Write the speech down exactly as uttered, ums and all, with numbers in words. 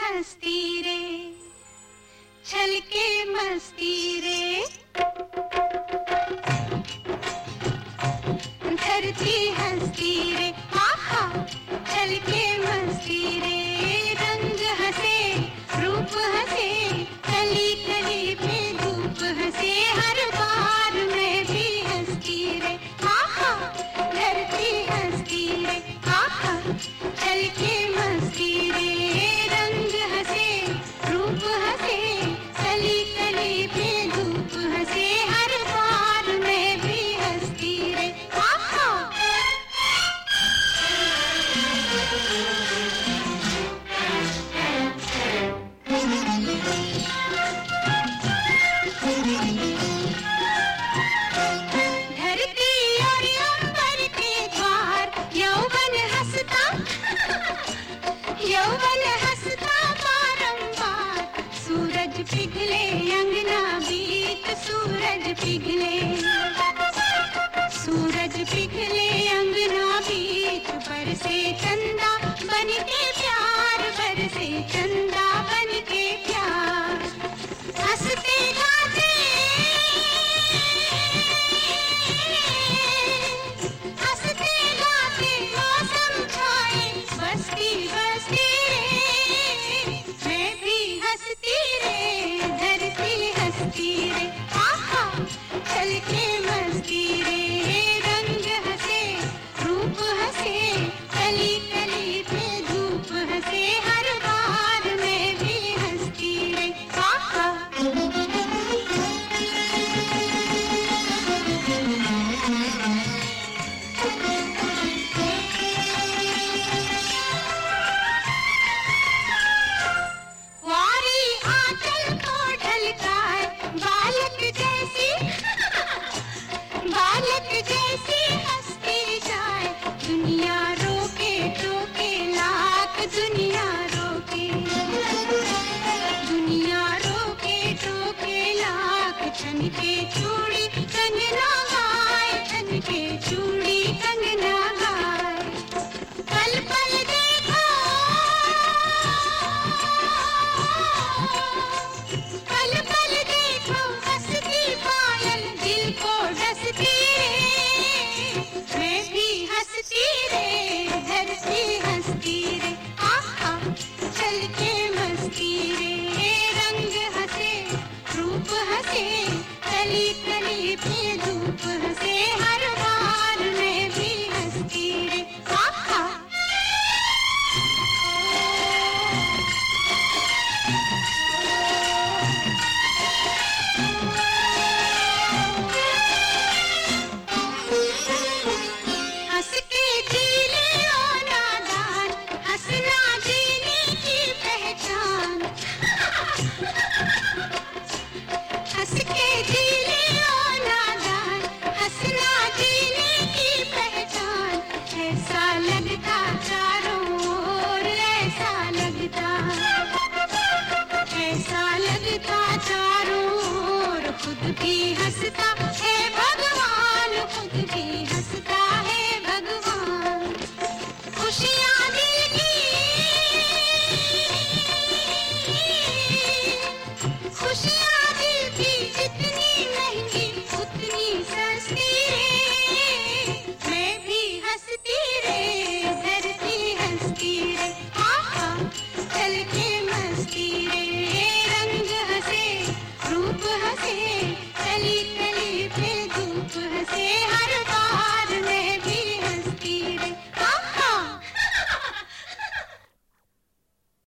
हंसती रे, छलके मस्ती रे। धरती हंसती रे, आहा छलके मस्ती रे। रंग हंसे, रूप हंसे, कली कली पे धूप हंसे। हर बार मैं भी हंसती रे, आहा धरती हंसती रे, आहा छलके मस्ती रे। रंग हंसे, रूप हंसे, कली कली पे धूप हंसे। हर बार मैं भी हंसती रे, आहा। धरती और अंबर के द्वार, यौवन हंसता यौवन हंसता बारंबार। सूरज पिघले अंगना बीच, सूरज पिघले सूरज पिघले अंगना बीच। बरसे चंदा बन के प्यार, बरसे चंदा